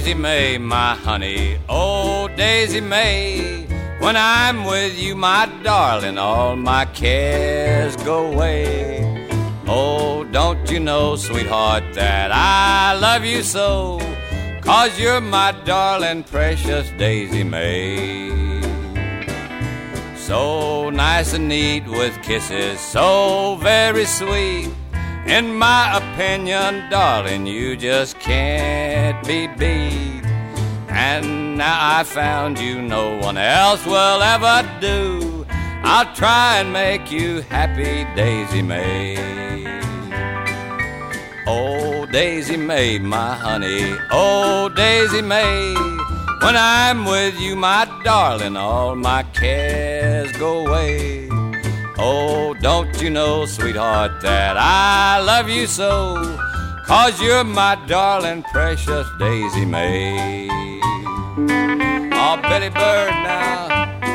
Daisy May, my honey, oh Daisy May. When I'm with you, my darling, all my cares go away. Oh, don't you know, sweetheart, that I love you so, 'cause you're my darling, precious Daisy May. So nice and neat with kisses, so very sweet. In my opinion, darling, you just can't be beat. And now I found you, no one else will ever do. I'll try and make you happy, Daisy May. Oh, Daisy May, my honey, oh, Daisy May. When I'm with you, my darling, all my cares go away. Oh, don't you know, sweetheart, that I love you so, 'cause you're my darling, precious Daisy May. Oh, Betty Bird now.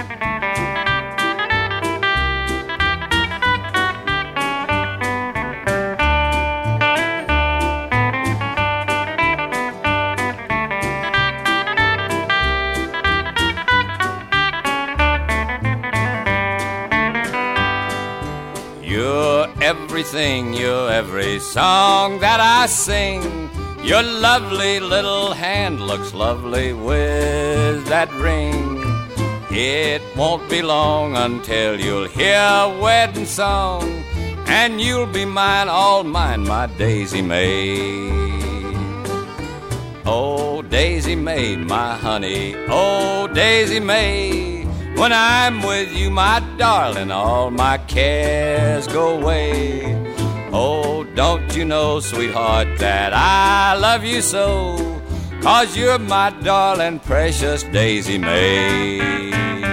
You're everything, you're every song that I sing. Your lovely little hand looks lovely with that ring. It won't be long until you'll hear a wedding song, and you'll be mine, all mine, my Daisy May. Oh, Daisy May, my honey, oh, Daisy May. When I'm with you, my darling, all my cares go away. Oh, don't you know, sweetheart, that I love you so, 'cause you're my darling, precious Daisy May.